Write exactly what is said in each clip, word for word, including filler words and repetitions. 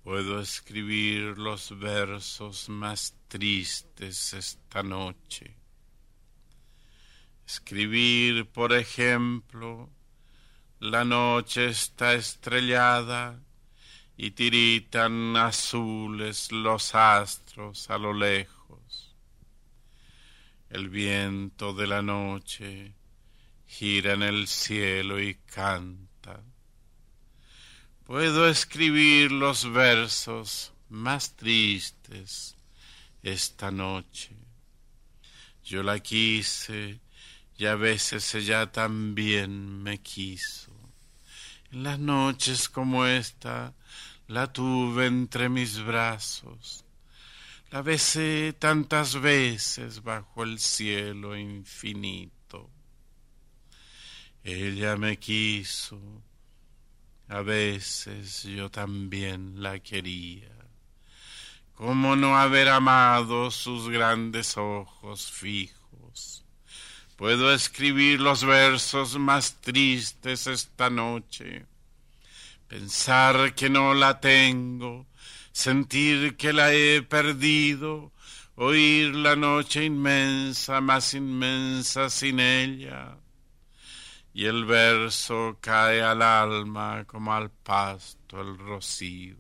Puedo escribir los versos más tristes esta noche. Escribir, por ejemplo, la noche está estrellada y tiritan azules los astros a lo lejos. El viento de la noche gira en el cielo y canta. Puedo escribir los versos más tristes esta noche. Yo la quise y a veces ella también me quiso. En las noches como esta la tuve entre mis brazos. La besé tantas veces bajo el cielo infinito. Ella me quiso. A veces yo también la quería. ¿Cómo no haber amado sus grandes ojos fijos? Puedo escribir los versos más tristes esta noche. Pensar que no la tengo, sentir que la he perdido, oír la noche inmensa, más inmensa sin ella. Y el verso cae al alma como al pasto el rocío.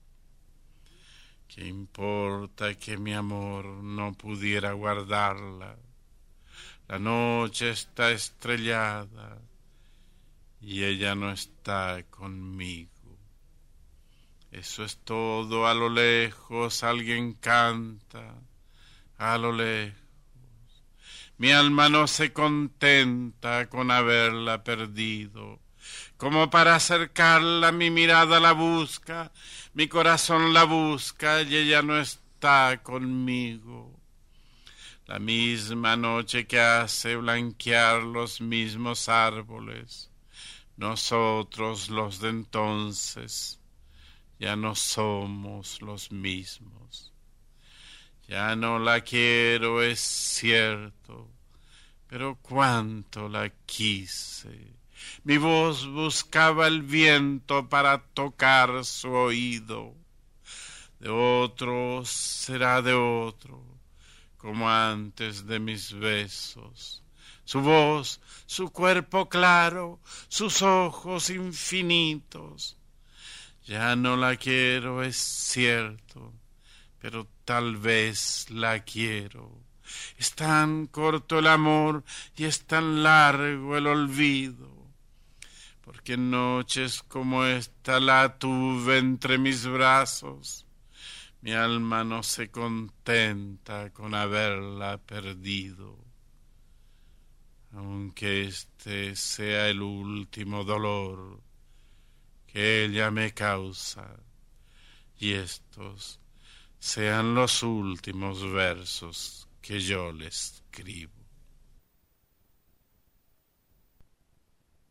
¿Qué importa que mi amor no pudiera guardarla? La noche está estrellada y ella no está conmigo. Eso es todo. A lo lejos alguien canta, a lo lejos. Mi alma no se contenta con haberla perdido. Como para acercarla, mi mirada la busca, mi corazón la busca y ella no está conmigo. La misma noche que hace blanquear los mismos árboles, nosotros los de entonces ya no somos los mismos. Ya no la quiero, es cierto, pero cuánto la quise. Mi voz buscaba el viento para tocar su oído. De otro será de otro, como antes de mis besos. Su voz, su cuerpo claro, sus ojos infinitos. Ya no la quiero, es cierto, pero tal vez la quiero. Es tan corto el amor y es tan largo el olvido, porque en noches como esta la tuve entre mis brazos. Mi alma no se contenta con haberla perdido, aunque este sea el último dolor que ella me causa y estos sean los últimos versos que yo le escribo.